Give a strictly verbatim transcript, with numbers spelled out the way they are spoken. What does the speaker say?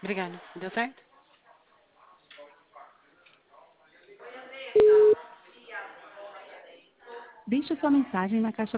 Obrigada. Deu certo? Deixe sua mensagem na caixa